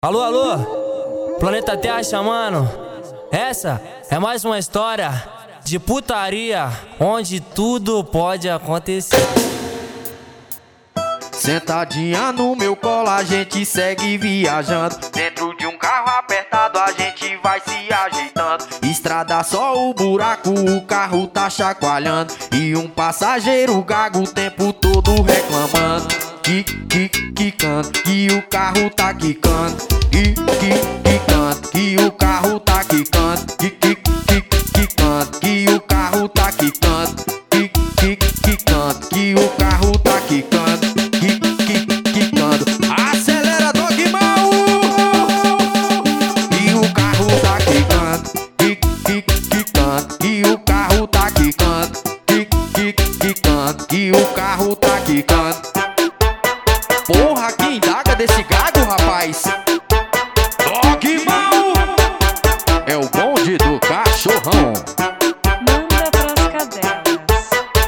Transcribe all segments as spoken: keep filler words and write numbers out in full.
Alô, alô, Planeta Terra chamando. Essa é mais uma história de putaria, onde tudo pode acontecer. Sentadinha no meu colo, a gente segue viajando. Dentro de um carro apertado, a gente vai se ajeitando. Estrada só o buraco, o carro tá chacoalhando. E um passageiro gago o tempo todo reclamando. Que, que, quicando, que o carro tá quicando. Que, que, quicando, que o carro tá quicando. Que, que, que, quicando, que o carro tá quicando. Que, que, quicando, que o carro tá quicando. Que, que, quicando. Acelera, Dogmal! E o carro tá quicando. Que, que, quicando, que o carro tá quicando. Que, que, quicando, que o carro tá quicando. Porra, que indaga desse gago, rapaz? Dogmal! É o bonde do cachorrão. Manda pras cadelas.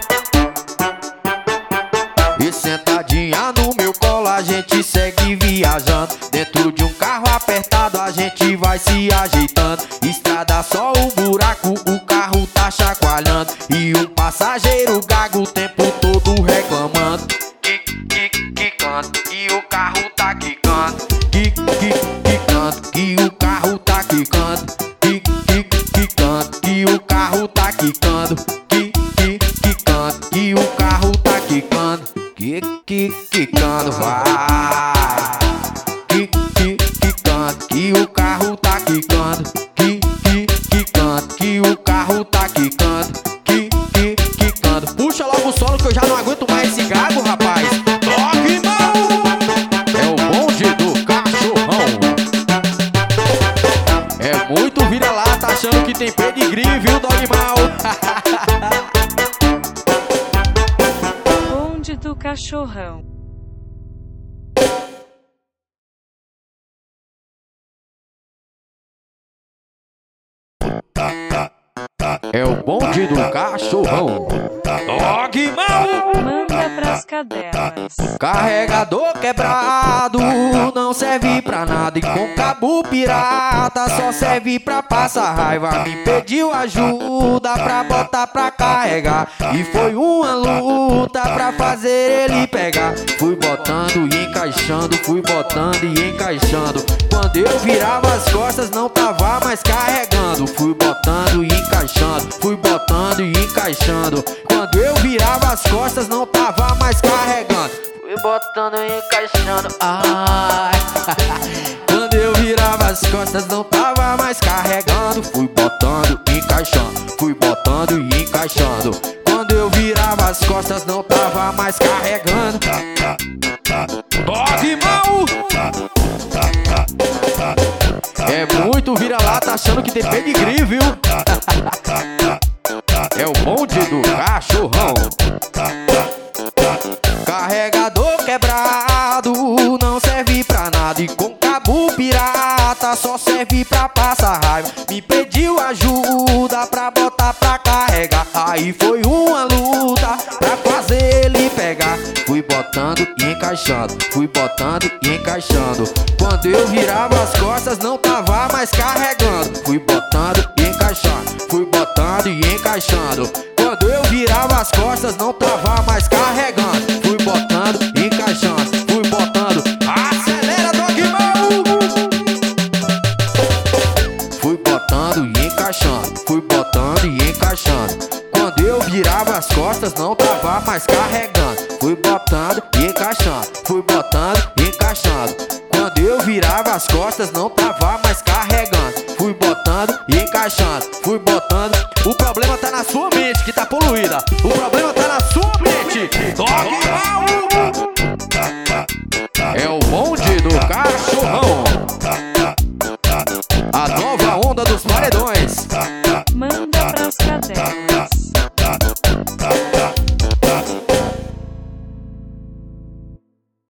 E sentadinha no meu colo, a gente segue viajando. Dentro de um carro apertado, a gente vai se ajeitando. Estrada só o buraco, o carro tá chacoalhando. E um passageiro gago o tempo todo reclamando. Que, que, quicando, que o carro tá quicando. Que, que, quicando, que o carro tá quicando. Que, que, quicando, que o carro tá quicando. Que, que, quicando, que o carro tá quicando. Que, que, quicando, vai. Que, que, quicando, que o carro tá quicando. Que, que, quicando, que o carro tá quicando. Que, que, quicando. Puxa logo o solo que eu já não aguento mais esse gago, rapaz. Dogmal! É o bonde do cachorrão. É muito vira-lata achando que tem pedigree, viu, Dogmal? Bonde do cachorrão. É o bonde do cachorrão. Dogmal! Manda pras cadelas. Carregador quebrado não serve pra nada. E com cabo pirata só serve pra passar raiva. Me pediu ajuda pra botar pra carregar. E foi uma luta pra fazer ele pegar. Fui botando e encaixando, fui botando e encaixando. Quando eu virava as costas não tava mais carregando. Fui botando e encaixando, fui botando e encaixando. Quando eu virava as costas não tava mais carregando. Fui botando e encaixando, ai. Quando eu virava as costas não tava mais carregando. Fui botando e encaixando, fui botando e encaixando. Quando eu virava as costas não tava mais carregando. Dogmal! É muito vira-lata achando que tem pedigree, viu? É o bonde do cachorrão. Carregador quebrado não serve pra nada. E com cabo pirata só serve pra passar raiva. Me pediu ajuda pra botar pra carregar. Aí foi uma luta pra fazer ele pegar. Fui botando e encaixando, fui botando e encaixando. Quando eu virava as costas não tava mais carregando. Fui botando e encaixando, fui botando e encaixando. Quando eu virava as costas não tava mais carregando. Fui botando e encaixando, fui botando. Acelera, Dogmal! Fui botando e encaixando, fui botando e encaixando. Quando eu virava as costas não tava mais carregando. Fui botando e encaixando, fui botando e encaixando. Quando eu virava as costas não tava mais carregando. Fui botando e encaixando, fui botando. O problema tá na sua mente que tá poluída. O problema tá na sua mente. Dogmal!